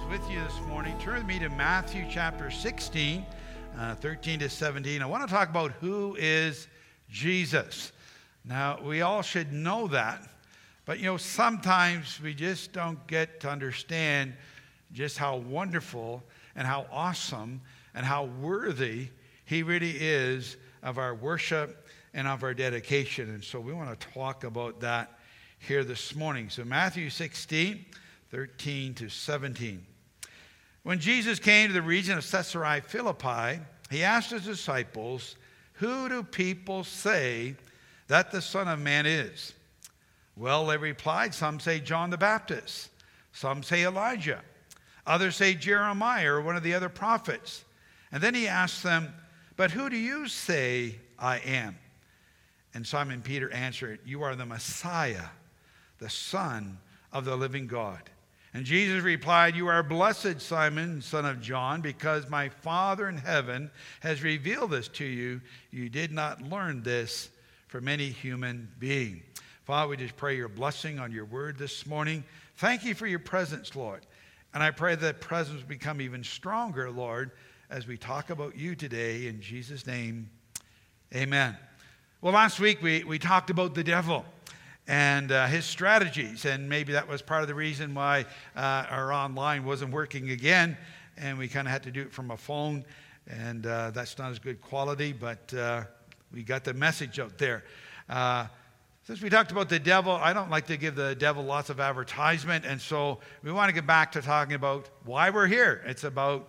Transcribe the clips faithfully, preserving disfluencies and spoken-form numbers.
with you this morning, turn with me to Matthew chapter sixteen, uh, thirteen to seventeen. I want to talk about who is Jesus. Now, we all should know that, but you know, sometimes we just don't get to understand just how wonderful and how awesome and how worthy he really is of our worship and of our dedication. And so we want to talk about that here this morning. So Matthew sixteen, thirteen to seventeen. When Jesus came to the region of Caesarea Philippi, he asked his disciples, "Who do people say that the Son of Man is?" Well, they replied, "Some say John the Baptist, some say Elijah, others say Jeremiah or one of the other prophets." And then he asked them, "But who do you say I am?" And Simon Peter answered, "You are the Messiah, the Son of the living God." And Jesus replied, "You are blessed, Simon, son of John, because my Father in heaven has revealed this to you. You did not learn this from any human being." Father, we just pray your blessing on your word this morning. Thank you for your presence, Lord. And I pray that presence will become even stronger, Lord, as we talk about you today. In Jesus' name, amen. Well, last week we, we talked about the devil and uh, his strategies, and maybe that was part of the reason why uh, our online wasn't working again, and we kind of had to do it from a phone, and uh, that's not as good quality, but uh, we got the message out there. Uh, since we talked about the devil, I don't like to give the devil lots of advertisement, and so we want to get back to talking about why we're here. It's about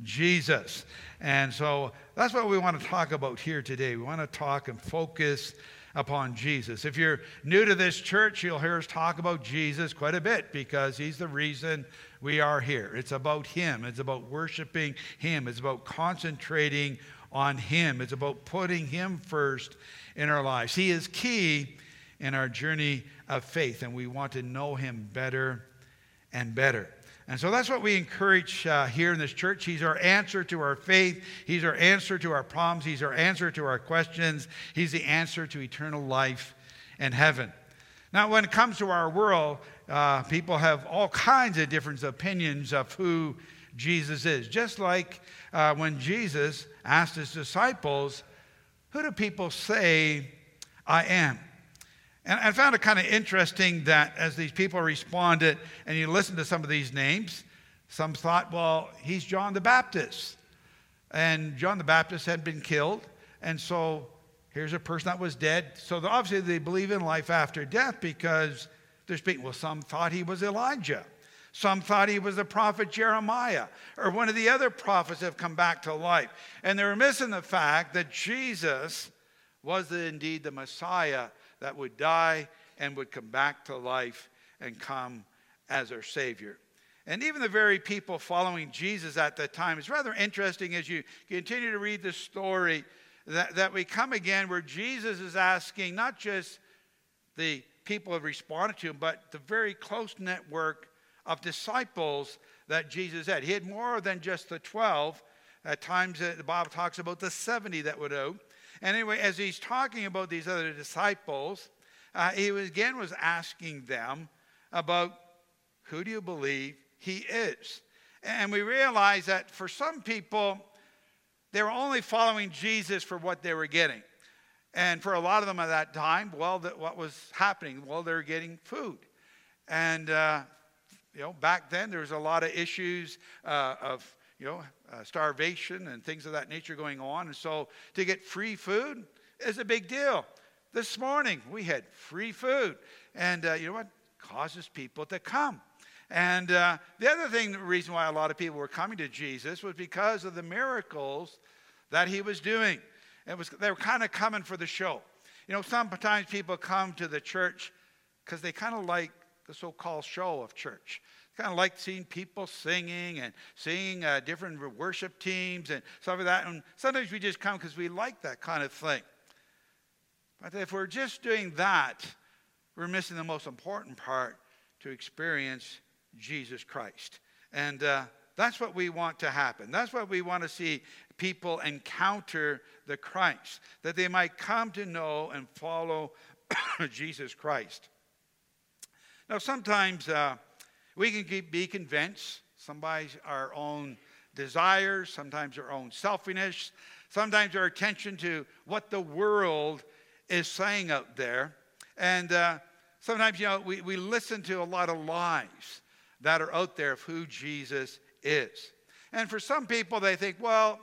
Jesus. And so that's what we want to talk about here today. We want to talk and focus upon Jesus. If you're new to this church, you'll hear us talk about Jesus quite a bit because he's the reason we are here. It's about him. It's about worshiping him. It's about concentrating on him. It's about putting him first in our lives. He is key in our journey of faith, and we want to know him better and better. And so that's what we encourage uh, here in this church. He's our answer to our faith. He's our answer to our problems. He's our answer to our questions. He's the answer to eternal life and heaven. Now, when it comes to our world, uh, people have all kinds of different opinions of who Jesus is. Just like uh, when Jesus asked his disciples, "Who do people say I am?" And I found it kind of interesting that as these people responded, and you listen to some of these names, some thought, well, he's John the Baptist. And John the Baptist had been killed, and so here's a person that was dead. So obviously they believe in life after death because they're speaking. Well, some thought he was Elijah. Some thought he was the prophet Jeremiah, or one of the other prophets that have come back to life. And they were missing the fact that Jesus was indeed the Messiah that would die and would come back to life and come as our Savior. And even the very people following Jesus at that time, it's rather interesting as you continue to read the story that, that we come again where Jesus is asking not just the people who have responded to him, but the very close network of disciples that Jesus had. He had more than just the twelve. At times the Bible talks about the seventy that would out. And anyway, as he's talking about these other disciples, uh, he was, again was asking them about who do you believe he is? And we realize that for some people, they were only following Jesus for what they were getting. And for a lot of them at that time, well, the, what was happening? Well, they were getting food. And, uh, you know, back then there was a lot of issues uh, of you know, uh, starvation and things of that nature going on. And so to get free food is a big deal. This morning we had free food. And uh, you know what? Causes people to come. And uh, the other thing, the reason why a lot of people were coming to Jesus was because of the miracles that he was doing. It was, they were kind of coming for the show. You know, sometimes people come to the church because they kind of like the so-called show of church. Kind of like seeing people singing and seeing uh, different worship teams and stuff like that. And sometimes we just come because we like that kind of thing. But if we're just doing that, we're missing the most important part to experience Jesus Christ. And uh, that's what we want to happen. That's what we want to see people encounter the Christ, that they might come to know and follow Jesus Christ. Now, sometimes uh, we can be convinced sometimes our own desires, sometimes our own selfishness, sometimes our attention to what the world is saying out there. And uh, sometimes, you know, we, we listen to a lot of lies that are out there of who Jesus is. And for some people, they think, well,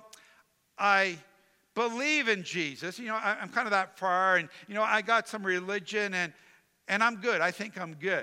I believe in Jesus. You know, I, I'm kind of that far, and, you know, I got some religion, and, and I'm good. I think I'm good.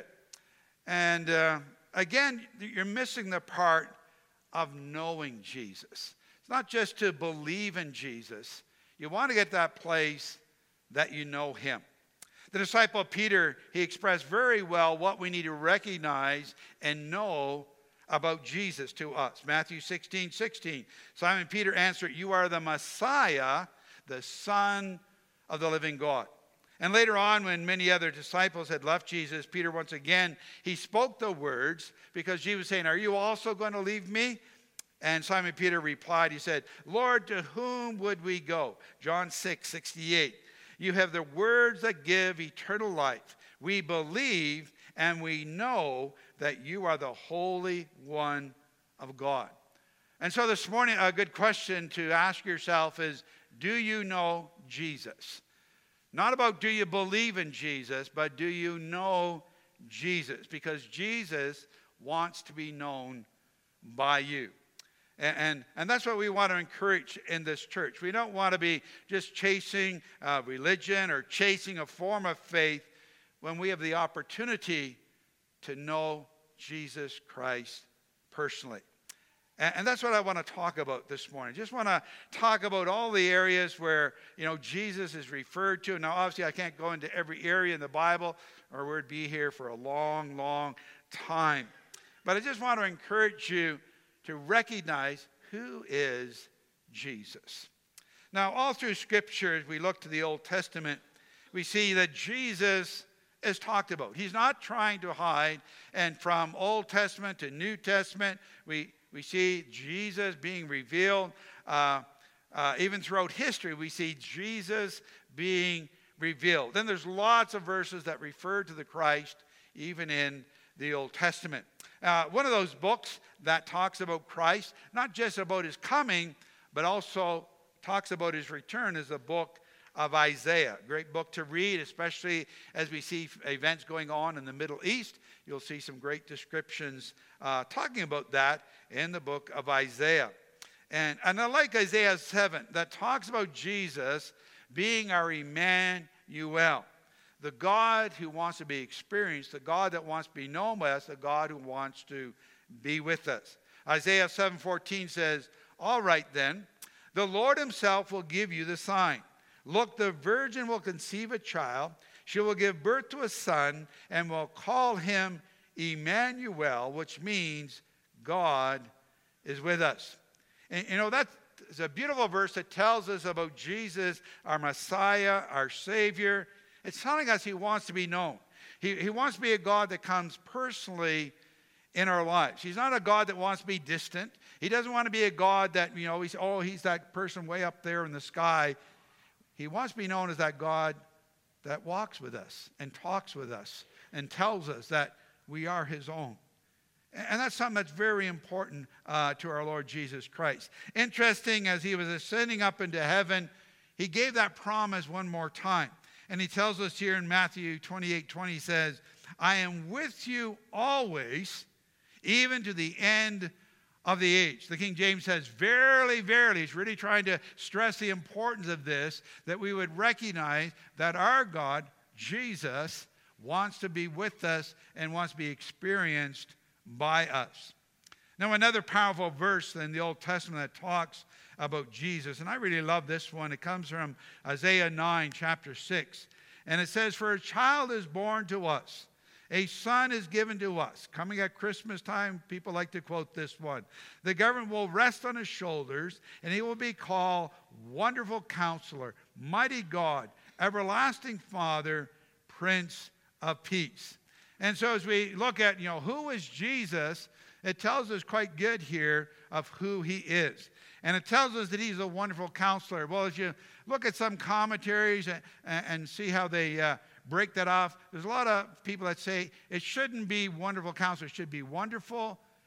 And uh, again, you're missing the part of knowing Jesus. It's not just to believe in Jesus. You want to get that place that you know him. The disciple Peter, he expressed very well what we need to recognize and know about Jesus to us. Matthew sixteen sixteen. Simon Peter answered, "You are the Messiah, the Son of the living God." And later on, when many other disciples had left Jesus, Peter once again, he spoke the words because Jesus was saying, "Are you also going to leave me?" And Simon Peter replied, he said, "Lord, to whom would we go?" John six sixty-eight. "You have the words that give eternal life. We believe and we know that you are the Holy One of God." And so this morning, a good question to ask yourself is, do you know Jesus? Not about do you believe in Jesus, but do you know Jesus? Because Jesus wants to be known by you. And, and, and that's what we want to encourage in this church. We don't want to be just chasing uh, religion or chasing a form of faith when we have the opportunity to know Jesus Christ personally. And, and that's what I want to talk about this morning. Just want to talk about all the areas where, you know, Jesus is referred to. Now, obviously, I can't go into every area in the Bible, or we'd be here for a long, long time. But I just want to encourage you to recognize who is Jesus. Now, all through Scripture, as we look to the Old Testament, we see that Jesus is talked about. He's not trying to hide. And from Old Testament to New Testament, we, we see Jesus being revealed. Uh, uh, even throughout history, we see Jesus being revealed. Then there's lots of verses that refer to the Christ, even in the Old Testament. Uh, one of those books that talks about Christ, not just about his coming, but also talks about his return, is the book of Isaiah. Great book to read, especially as we see events going on in the Middle East. You'll see some great descriptions uh, talking about that in the book of Isaiah. And, and I like Isaiah seven, that talks about Jesus being our Emmanuel. The God who wants to be experienced, the God that wants to be known by us, the God who wants to be with us. Isaiah seven fourteen says, "All right then, the Lord himself will give you the sign. Look, the virgin will conceive a child. She will give birth to a son and will call him Emmanuel," which means God is with us. And you know, that's a beautiful verse that tells us about Jesus, our Messiah, our Savior. It's telling us he wants to be known. He, he wants to be a God that comes personally in our lives. He's not a God that wants to be distant. He doesn't want to be a God that, you know, he's, oh, he's that person way up there in the sky. He wants to be known as that God that walks with us and talks with us and tells us that we are his own. And that's something that's very important uh, to our Lord Jesus Christ. Interesting, as he was ascending up into heaven, he gave that promise one more time. And he tells us here in Matthew twenty-eight twenty, he says, "I am with you always, even to the end of the age." The King James says, "Verily, verily." He's really trying to stress the importance of this, that we would recognize that our God, Jesus, wants to be with us and wants to be experienced by us. Now, another powerful verse in the Old Testament that talks about Jesus, and I really love this one. It comes from Isaiah nine, chapter six. And it says, "For a child is born to us, a son is given to us." Coming at Christmas time, people like to quote this one. "The government will rest on his shoulders, and he will be called Wonderful Counselor, Mighty God, Everlasting Father, Prince of Peace." And so as we look at, you know, who is Jesus, it tells us quite good here of who he is. And it tells us that he's a wonderful counselor. Well, as you look at some commentaries and, and see how they uh, break that off, there's a lot of people that say it shouldn't be wonderful counselor. It should be wonderful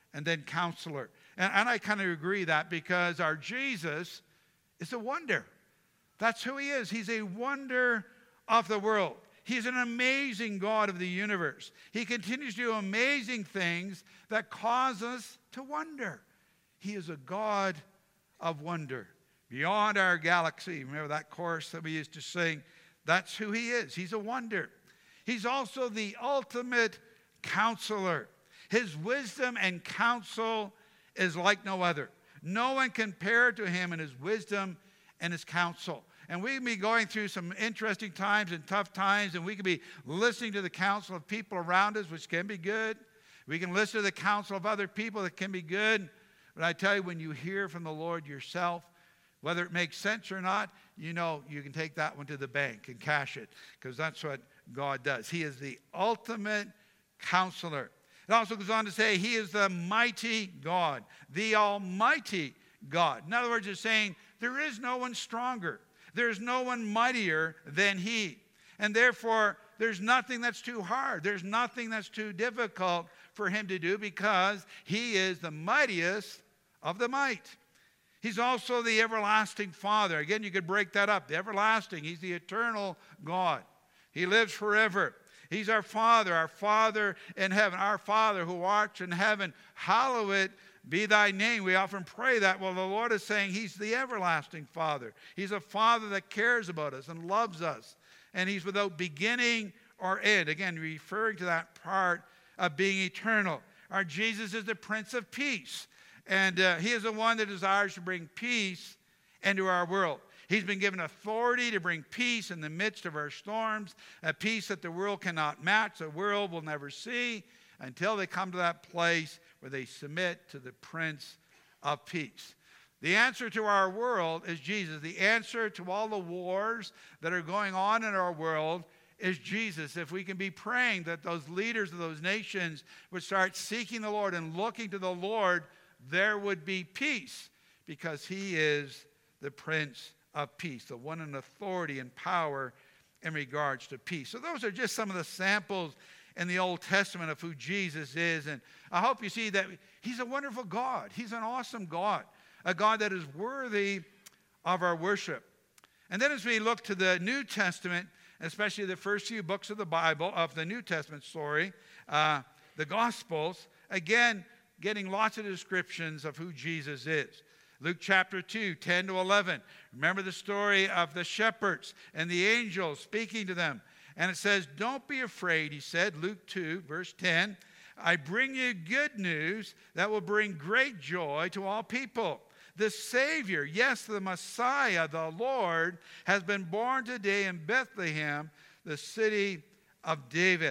and then Counselor. And, and I kind of agree that because our Jesus is a wonder. That's who he is. He's a wonder of the world. He's an amazing God of the universe. He continues to do amazing things that cause us to wonder. He is a God of wonder. Beyond our galaxy, remember that chorus that we used to sing? That's who he is. He's a wonder. He's also the ultimate counselor. His wisdom and counsel is like no other. No one compared to him in his wisdom and his counsel. And we can be going through some interesting times and tough times, and we can be listening to the counsel of people around us, which can be good. We can listen to the counsel of other people that can be good. But I tell you, when you hear from the Lord yourself, whether it makes sense or not, you know you can take that one to the bank and cash it, because that's what God does. He is the ultimate counselor. It also goes on to say he is the mighty God, the almighty God. In other words, it's saying there is no one stronger. There's no one mightier than he. And therefore, there's nothing that's too hard. There's nothing that's too difficult for him to do, because he is the mightiest of the might. He's also the everlasting Father. Again, you could break that up. The everlasting, he's the eternal God. He lives forever. He's our Father, our Father in heaven. Our Father who art in heaven, hallowed be thy name. We often pray that. Well, the Lord is saying he's the everlasting Father. He's a Father that cares about us and loves us. And he's without beginning or end. Again, referring to that part of being eternal. Our Jesus is the Prince of Peace. And uh, he is the one that desires to bring peace into our world. He's been given authority to bring peace in the midst of our storms, a peace that the world cannot match, the world will never see, until they come to that place where they submit to the Prince of Peace. The answer to our world is Jesus. The answer to all the wars that are going on in our world is Jesus. If we can be praying that those leaders of those nations would start seeking the Lord and looking to the Lord, there would be peace, because he is the Prince of Peace, the one in authority and power in regards to peace. So those are just some of the samples in the Old Testament of who Jesus is. And I hope you see that he's a wonderful God. He's an awesome God, a God that is worthy of our worship. And then as we look to the New Testament, especially the first few books of the Bible, of the New Testament story, uh, the Gospels, again, getting lots of descriptions of who Jesus is. Luke chapter two, ten to eleven. Remember the story of the shepherds and the angels speaking to them. And it says, don't be afraid, he said, Luke two, verse ten. I bring you good news that will bring great joy to all people. The Savior, yes, the Messiah, the Lord, has been born today in Bethlehem, the city of David.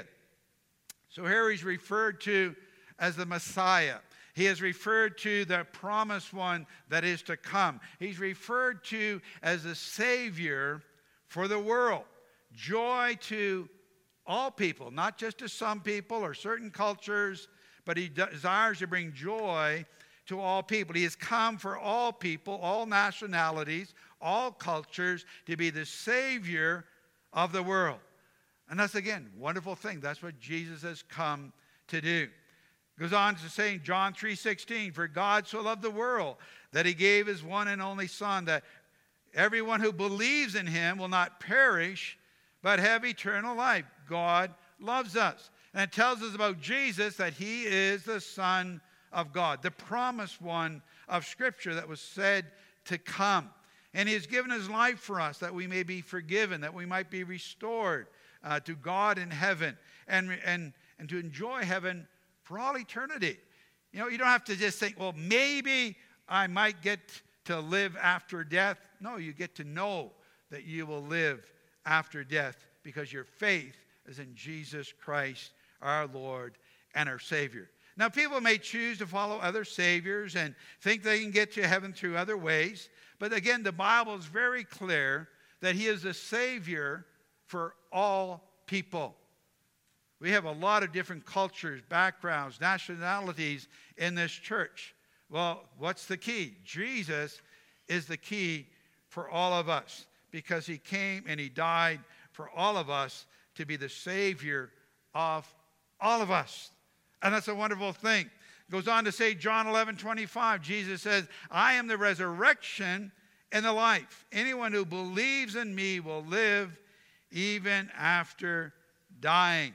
So here he's referred to as the Messiah. He is referred to the promised one that is to come. He's referred to as the Savior for the world. Joy to all people, not just to some people or certain cultures, but he desires to bring joy to all people. He has come for all people, all nationalities, all cultures, to be the Savior of the world. And that's, again, a wonderful thing. That's what Jesus has come to do. Goes on to say in John three sixteen, for God so loved the world that he gave his one and only Son, that everyone who believes in him will not perish, but have eternal life. God loves us. And it tells us about Jesus that he is the Son of God, the promised one of Scripture that was said to come. And he has given his life for us that we may be forgiven, that we might be restored uh, to God in heaven, and, and, and to enjoy heaven for all eternity. You know, you don't have to just think, well, maybe I might get to live after death. No, you get to know that you will live after death because your faith is in Jesus Christ, our Lord and our Savior. Now, people may choose to follow other saviors and think they can get to heaven through other ways. But again, the Bible is very clear that he is the Savior for all people. We have a lot of different cultures, backgrounds, nationalities in this church. Well, what's the key? Jesus is the key for all of us, because he came and he died for all of us to be the Savior of all of us. And that's a wonderful thing. Goes on to say, John eleven twenty-five, Jesus says, I am the resurrection and the life. Anyone who believes in me will live even after dying.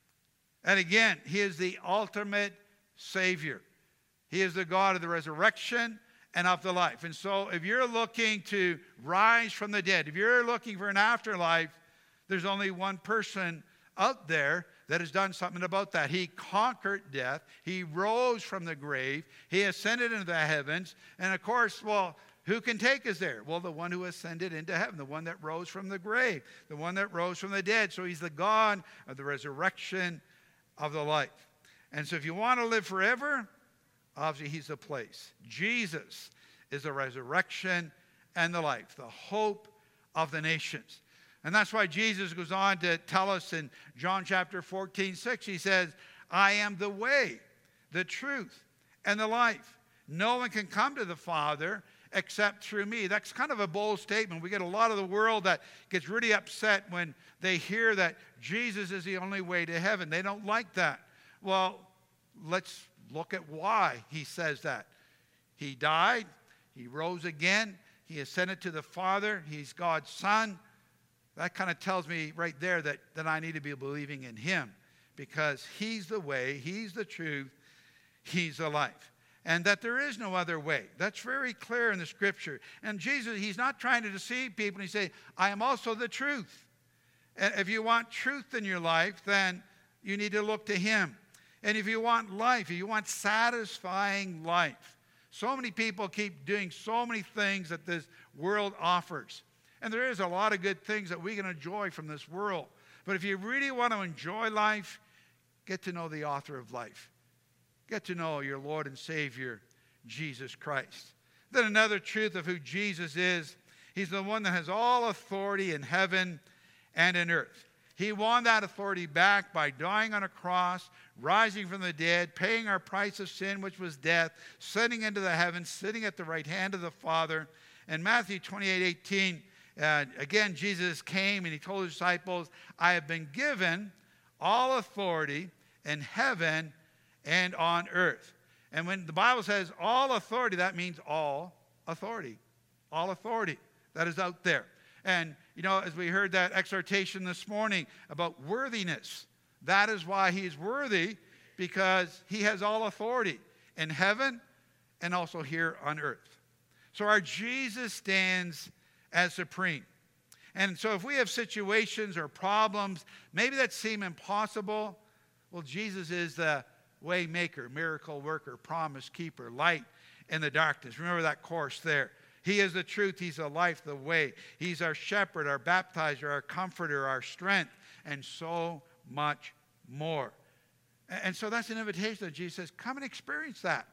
And again, he is the ultimate Savior. He is the God of the resurrection and of the life. And so if you're looking to rise from the dead, if you're looking for an afterlife, there's only one person out there that has done something about that. He conquered death. He rose from the grave. He ascended into the heavens. And of course, well, who can take us there? Well, the one who ascended into heaven, the one that rose from the grave, the one that rose from the dead. So he's the God of the resurrection of the life. And so if you want to live forever, obviously he's the place. Jesus is the resurrection and the life, the hope of the nations. And that's why Jesus goes on to tell us in John chapter fourteen, six, he says, I am the way, the truth, and the life. No one can come to the Father except through me. That's kind of a bold statement. We get a lot of the world that gets really upset when they hear that Jesus is the only way to heaven. They don't like that. Well, let's look at why he says that. He died. He rose again. He ascended to the Father. He's God's Son. That kind of tells me right there that, that I need to be believing in him, because he's the way, he's the truth, he's the life. And that there is no other way. That's very clear in the Scripture. And Jesus, he's not trying to deceive people. He says, I am also the truth. And if you want truth in your life, then you need to look to him. And if you want life, if you want satisfying life, so many people keep doing so many things that this world offers. And there is a lot of good things that we can enjoy from this world. But if you really want to enjoy life, get to know the author of life. Get to know your Lord and Savior, Jesus Christ. Then another truth of who Jesus is, he's the one that has all authority in heaven and in earth. He won that authority back by dying on a cross, rising from the dead, paying our price of sin, which was death, ascending into the heavens, sitting at the right hand of the Father. In Matthew twenty-eight eighteen, uh, again, Jesus came and he told his disciples, I have been given all authority in heaven and on earth. And when the Bible says all authority, that means all authority. All authority that is out there. And, you know, as we heard that exhortation this morning about worthiness, that is why he's worthy, because he has all authority in heaven and also here on earth. So our Jesus stands as supreme. And so if we have situations or problems, maybe that seem impossible, well, Jesus is the way maker, miracle worker, promise keeper, light in the darkness. Remember that chorus there. He is the truth. He's the life, the way. He's our shepherd, our baptizer, our comforter, our strength, and so much more. And so that's an invitation that Jesus says, come and experience that.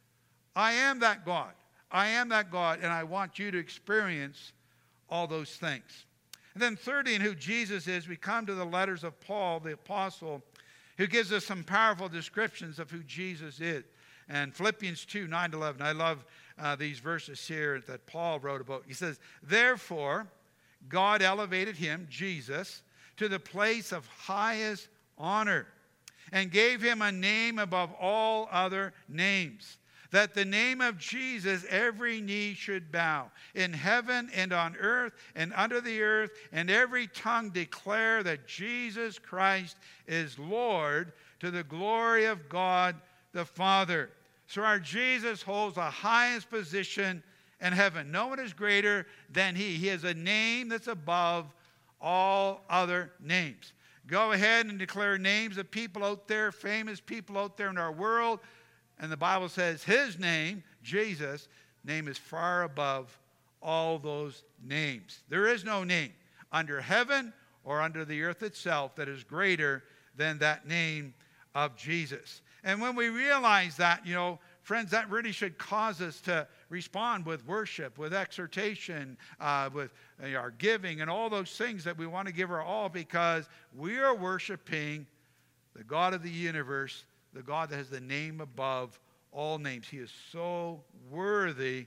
I am that God. I am that God, and I want you to experience all those things. And then thirdly, in who Jesus is, we come to the letters of Paul, the apostle, who gives us some powerful descriptions of who Jesus is. And Philippians two, nine to eleven, I love uh, these verses here that Paul wrote about. He says, therefore, God elevated him, Jesus, to the place of highest honor and gave him a name above all other names, that the name of Jesus every knee should bow, in heaven and on earth and under the earth, and every tongue declare that Jesus Christ is Lord, to the glory of God the Father. So our Jesus holds the highest position in heaven. No one is greater than he. He has a name that's above all other names. Go ahead and declare names of people out there, famous people out there in our world. And the Bible says his name, Jesus' name, is far above all those names. There is no name under heaven or under the earth itself that is greater than that name of Jesus. And when we realize that, you know, friends, that really should cause us to respond with worship, with exhortation, uh, with uh, our giving, and all those things that we want to give our all, because we are worshiping the God of the universe, the God that has the name above all names. He is so worthy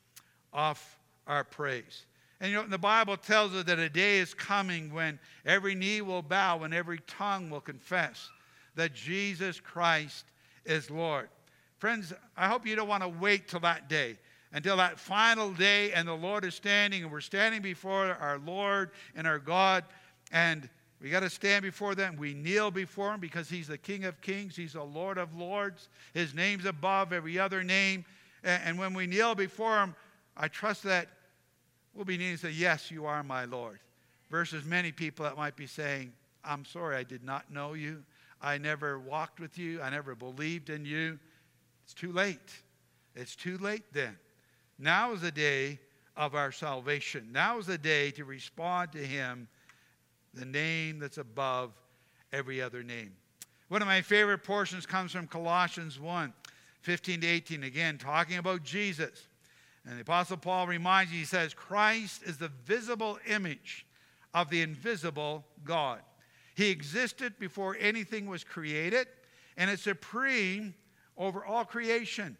of our praise. And you know, the Bible tells us that a day is coming when every knee will bow and every tongue will confess that Jesus Christ is Lord. Friends, I hope you don't want to wait till that day, until that final day and the Lord is standing and we're standing before our Lord and our God, and we got to stand before them. We kneel before him because he's the King of Kings. He's the Lord of Lords. His name's above every other name. And when we kneel before him, I trust that we'll be needing to say, yes, you are my Lord. Versus many people that might be saying, I'm sorry, I did not know you. I never walked with you. I never believed in you. It's too late. It's too late then. Now is the day of our salvation. Now is the day to respond to him, the name that's above every other name. One of my favorite portions comes from Colossians one, fifteen to eighteen. Again, talking about Jesus. And the Apostle Paul reminds you, he says, Christ is the visible image of the invisible God. He existed before anything was created and is supreme over all creation.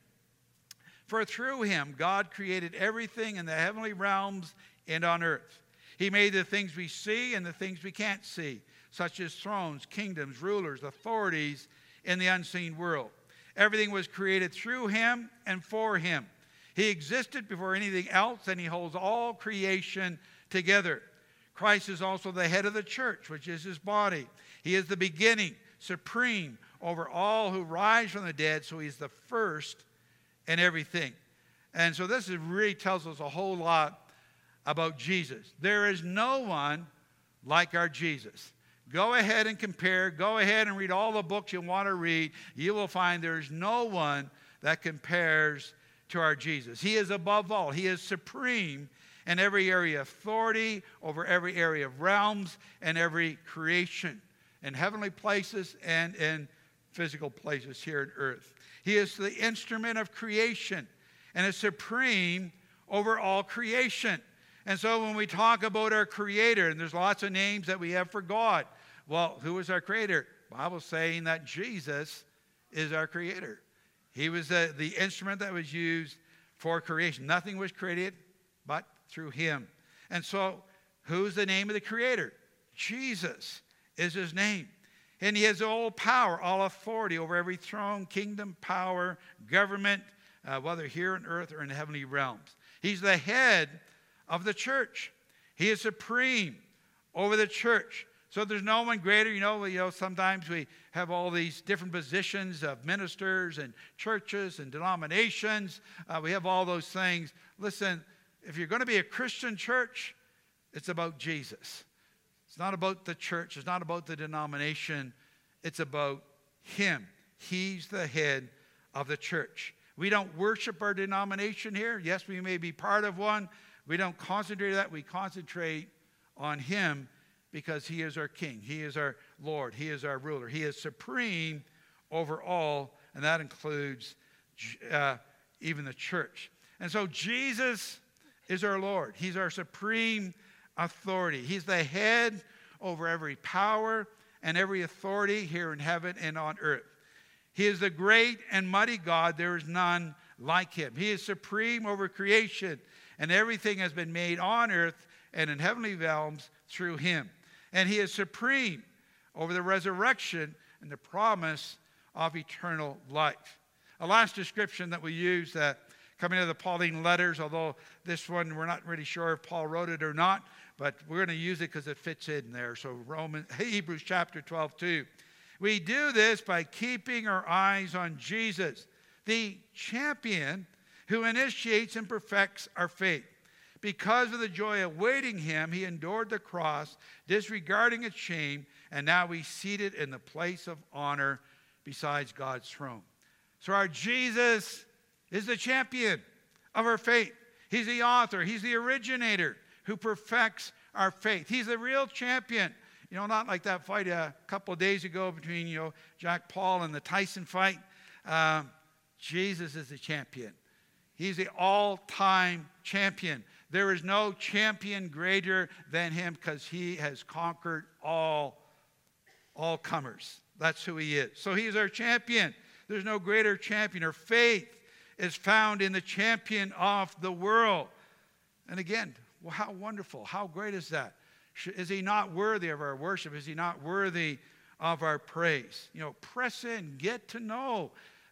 For through him, God created everything in the heavenly realms and on earth. He made the things we see and the things we can't see, such as thrones, kingdoms, rulers, authorities in the unseen world. Everything was created through him and for him. He existed before anything else, and he holds all creation together. Christ is also the head of the church, which is his body. He is the beginning, supreme over all who rise from the dead, so he's the first in everything. And so this is really tells us a whole lot about Jesus. There is no one like our Jesus. Go ahead and compare. Go ahead and read all the books you want to read. You will find there's no one that compares to our Jesus. He is above all. He is supreme in every area of authority, over every area of realms, and every creation, in heavenly places and in physical places here on earth. He is the instrument of creation and is supreme over all creation. And so when we talk about our Creator, and there's lots of names that we have for God, well, who is our Creator? The Bible's saying that Jesus is our Creator. He was the, the instrument that was used for creation. Nothing was created but through him. And so who's the name of the Creator? Jesus is his name. And he has all power, all authority over every throne, kingdom, power, government, uh, whether here on earth or in the heavenly realms. He's the head of the church. He is supreme over the church. So there's no one greater. You know, you know, sometimes we have all these different positions of ministers and churches and denominations. Uh, we have all those things. Listen, if you're going to be a Christian church, it's about Jesus. It's not about the church. It's not about the denomination. It's about him. He's the head of the church. We don't worship our denomination here. Yes, we may be part of one. We don't concentrate on that. We concentrate on him because he is our king. He is our Lord. He is our ruler. He is supreme over all, and that includes uh, even the church. And so Jesus is our Lord. He's our supreme authority. He's the head over every power and every authority here in heaven and on earth. He is the great and mighty God. There is none like him. He is supreme over creation, and everything has been made on earth and in heavenly realms through him. And he is supreme over the resurrection and the promise of eternal life. A last description that we use uh, coming out of the Pauline letters, although this one we're not really sure if Paul wrote it or not, but we're going to use it because it fits in there. So Romans, Hebrews chapter twelve, two. We do this by keeping our eyes on Jesus, the champion who initiates and perfects our faith. Because of the joy awaiting him, he endured the cross, disregarding its shame, and now he's seated in the place of honor beside God's throne. So our Jesus is the champion of our faith. He's the author. He's the originator who perfects our faith. He's the real champion. You know, not like that fight a couple of days ago between, you know, Jack Paul and the Tyson fight. Uh, Jesus is the champion. He's the all-time champion. There is no champion greater than him because he has conquered all, all comers. That's who he is. So he is our champion. There's no greater champion. Our faith is found in the champion of the world. And again, well, how wonderful. How great is that? Is he not worthy of our worship? Is he not worthy of our praise? You know, press in. Get to know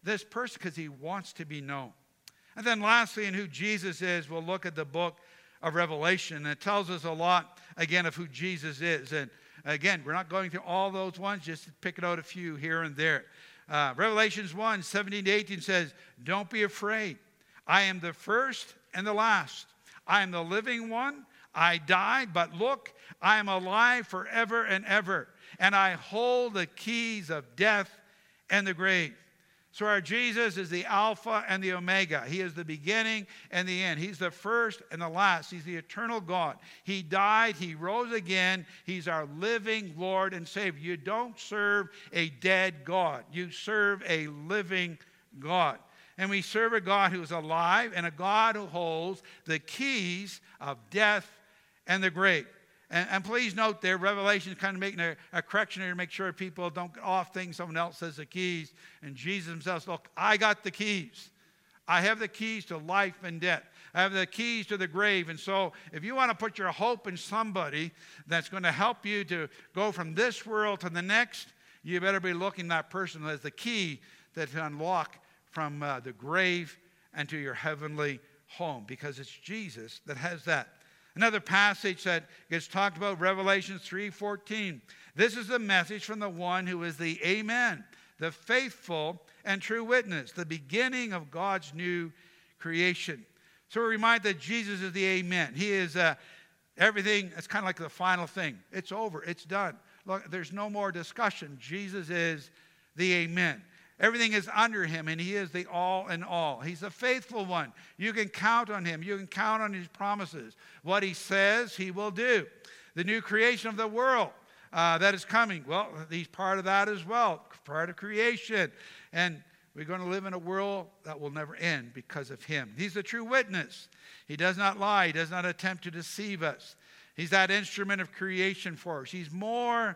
this person because he wants to be known. And then lastly, in who Jesus is, we'll look at the book of Revelation. And it tells us a lot, again, of who Jesus is. And again, we're not going through all those ones, just picking out a few here and there. Uh, Revelations one, seventeen to eighteen says, don't be afraid. I am the first and the last. I am the living one. I died, but look, I am alive forever and ever. And I hold the keys of death and the grave. So our Jesus is the Alpha and the Omega. He is the beginning and the end. He's the first and the last. He's the eternal God. He died. He rose again. He's our living Lord and Savior. You don't serve a dead God. You serve a living God. And we serve a God who is alive and a God who holds the keys of death and the grave. And, and please note there, Revelation is kind of making a, a correction here to make sure people don't get off things. Someone else says the keys. And Jesus himself says, look, I got the keys. I have the keys to life and death. I have the keys to the grave. And so if you want to put your hope in somebody that's going to help you to go from this world to the next, you better be looking at that person who has the key that to unlock from uh, the grave and to your heavenly home, because it's Jesus that has that. Another passage that gets talked about, Revelation three fourteen. This is the message from the one who is the Amen, the faithful and true witness, the beginning of God's new creation. So we're reminded that Jesus is the Amen. He is uh, everything. It's kind of like the final thing. It's over. It's done. Look, there's no more discussion. Jesus is the Amen. Everything is under him, and he is the all in all. He's the faithful one. You can count on him. You can count on his promises. What he says, he will do. The new creation of the world uh, that is coming, well, he's part of that as well, part of creation. And we're going to live in a world that will never end because of him. He's the true witness. He does not lie. He does not attempt to deceive us. He's that instrument of creation for us. He's more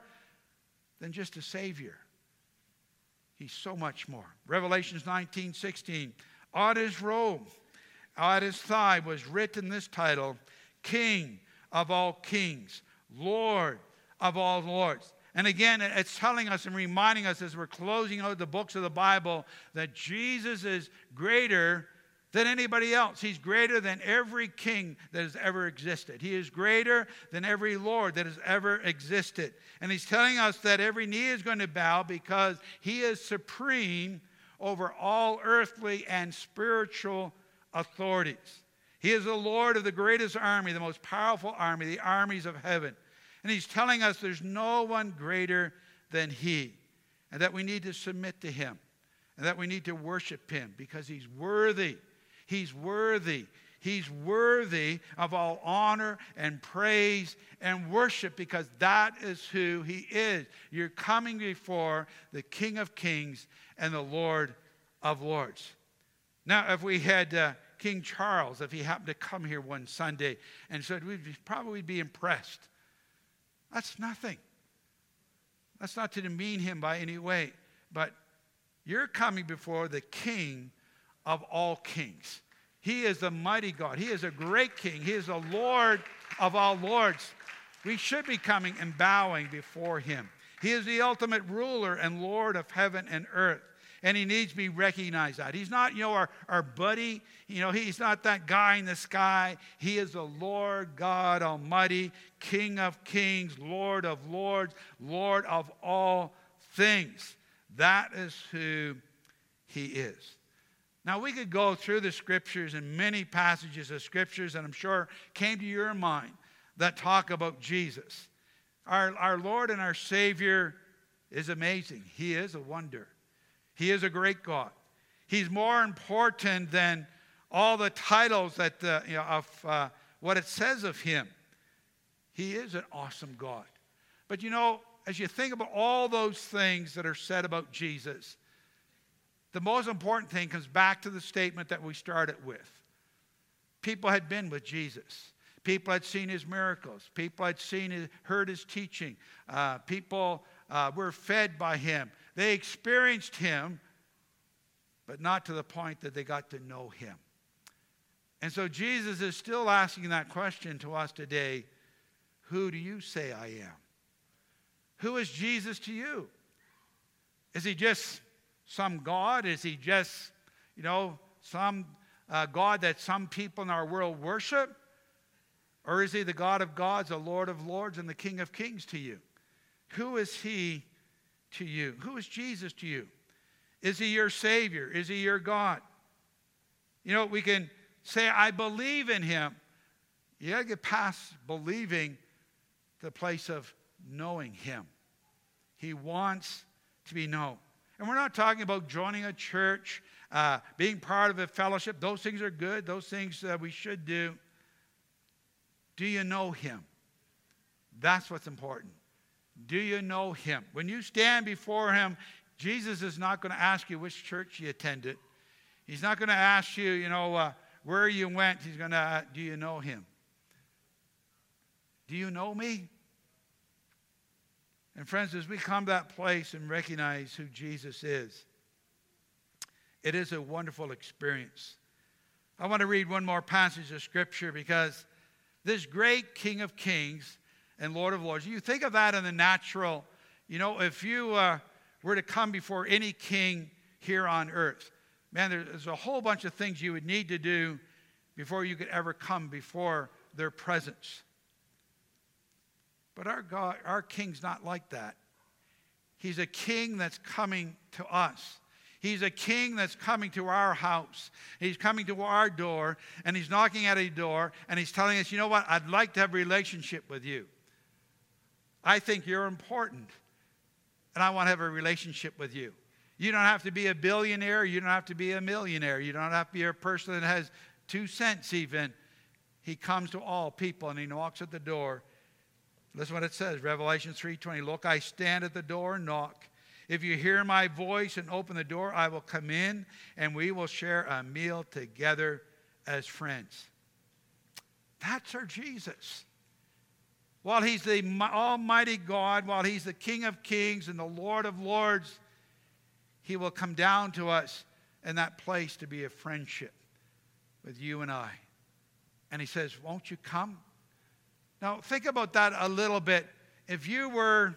than just a Savior. He's so much more. Revelations nineteen sixteen. On his robe, on his thigh was written this title, King of all kings, Lord of all lords. And again, it's telling us and reminding us as we're closing out the books of the Bible that Jesus is greater than anybody else. He's greater than every king that has ever existed. He is greater than every Lord that has ever existed. And he's telling us that every knee is going to bow because he is supreme over all earthly and spiritual authorities. He is the Lord of the greatest army, the most powerful army, the armies of heaven. And he's telling us there's no one greater than he, and that we need to submit to him, and that we need to worship him because he's worthy. He's worthy. He's worthy of all honor and praise and worship because that is who he is. You're coming before the King of Kings and the Lord of Lords. Now, if we had uh, King Charles, if he happened to come here one Sunday and said, we'd probably be impressed. That's nothing. That's not to demean him by any way. But you're coming before the King of all kings. He is the mighty God. He is a great king. He is the Lord of all lords. We should be coming and bowing before him. He is the ultimate ruler and Lord of heaven and earth. And he needs to be recognized that. He's not, you know, our, our buddy. You know, he's not that guy in the sky. He is the Lord God Almighty, King of kings, Lord of lords, Lord of all things. That is who he is. Now, we could go through the scriptures and many passages of scriptures that I'm sure came to your mind that talk about Jesus. Our, our Lord and our Savior is amazing. He is a wonder. He is a great God. He's more important than all the titles that uh, you know, of uh, what it says of him. He is an awesome God. But you know, as you think about all those things that are said about Jesus, the most important thing comes back to the statement that we started with. People had been with Jesus. People had seen his miracles. People had seen his, heard his teaching. Uh, people uh, were fed by him. They experienced him, but not to the point that they got to know him. And so Jesus is still asking that question to us today. Who do you say I am? Who is Jesus to you? Is he just some God? Is he just, you know, some uh, God that some people in our world worship? Or is he the God of gods, the Lord of lords, and the King of kings to you? Who is he to you? Who is Jesus to you? Is he your Savior? Is he your God? You know, we can say, I believe in him. You got to get past believing to the place of knowing him. He wants to be known. And we're not talking about joining a church, uh, being part of a fellowship. Those things are good. Those things uh, we should do. Do you know him? That's what's important. Do you know him? When you stand before him, Jesus is not going to ask you which church you attended. He's not going to ask you, you know, uh, where you went. He's going to, uh, do you know him? Do you know me? And friends, as we come to that place and recognize who Jesus is, it is a wonderful experience. I want to read one more passage of Scripture because this great King of Kings and Lord of Lords, you think of that in the natural. You know, if you uh, were to come before any king here on earth, man, there's a whole bunch of things you would need to do before you could ever come before their presence. But our God, our King's not like that. He's a king that's coming to us. He's a king that's coming to our house. He's coming to our door, and he's knocking at a door, and he's telling us, you know what, I'd like to have a relationship with you. I think you're important, and I want to have a relationship with you. You don't have to be a billionaire. You don't have to be a millionaire. You don't have to be a person that has two cents even. He comes to all people, and he knocks at the door. Listen what it says, Revelation three twenty. Look, I stand at the door and knock. If you hear my voice and open the door, I will come in, and we will share a meal together as friends. That's our Jesus. While he's the almighty God, while he's the King of kings and the Lord of lords, he will come down to us in that place to be a friendship with you and I. And he says, won't you come? Now, think about that a little bit. If you were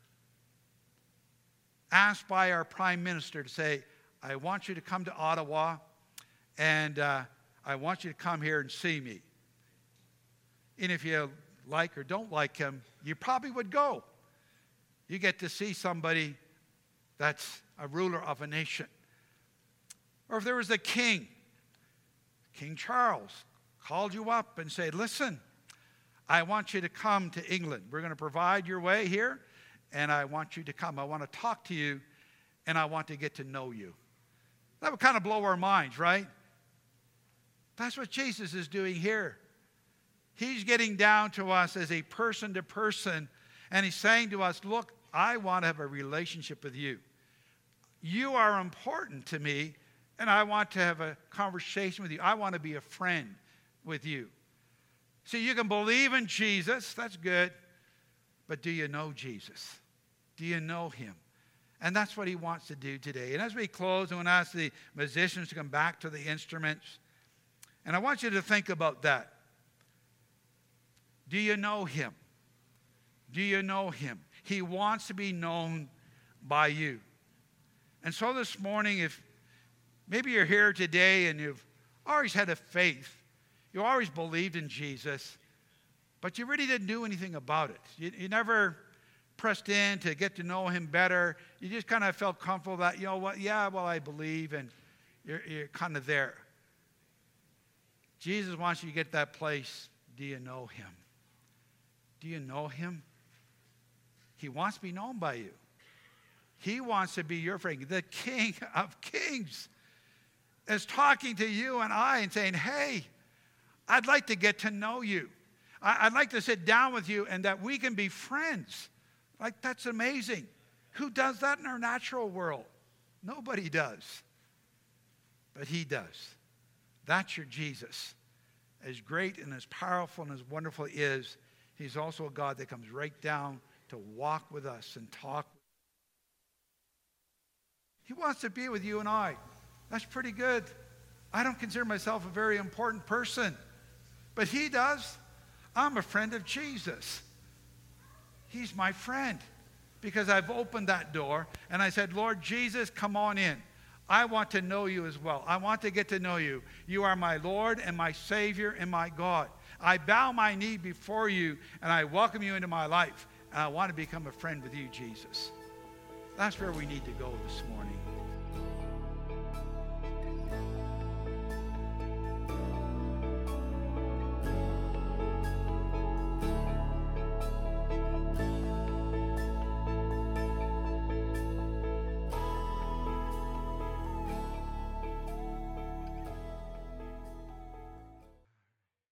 asked by our Prime Minister to say, I want you to come to Ottawa, and uh, I want you to come here and see me. And if you like or don't like him, you probably would go. You get to see somebody that's a ruler of a nation. Or if there was a king, King Charles, called you up and said, listen, I want you to come to England. We're going to provide your way here, and I want you to come. I want to talk to you, and I want to get to know you. That would kind of blow our minds, right? That's what Jesus is doing here. He's getting down to us as a person to person, and he's saying to us, look, I want to have a relationship with you. You are important to me, and I want to have a conversation with you. I want to be a friend with you. See, you can believe in Jesus. That's good. But do you know Jesus? Do you know him? And that's what he wants to do today. And as we close, I want to ask the musicians to come back to the instruments. And I want you to think about that. Do you know him? Do you know him? He wants to be known by you. And so this morning, if maybe you're here today and you've always had a faith, you always believed in Jesus, but you really didn't do anything about it. You, you never pressed in to get to know him better. You just kind of felt comfortable that, you know what, yeah, well, I believe, and you're, you're kind of there. Jesus wants you to get to that place. Do you know him? Do you know him? He wants to be known by you. He wants to be your friend. The King of Kings is talking to you and I and saying, hey, I'd like to get to know you. I'd like to sit down with you and that we can be friends. Like, that's amazing. Who does that in our natural world? Nobody does. But he does. That's your Jesus. As great and as powerful and as wonderful he is, he's also a God that comes right down to walk with us and talk. He wants to be with you and I. That's pretty good. I don't consider myself a very important person, but he does. I'm a friend of Jesus. He's my friend. because I've opened that door and I said, Lord Jesus, come on in. I want to know you as well. I want to get to know you. You are my Lord and my Savior and my God. I bow my knee before you and I welcome you into my life. And I want to become a friend with you, Jesus. That's where we need to go this morning.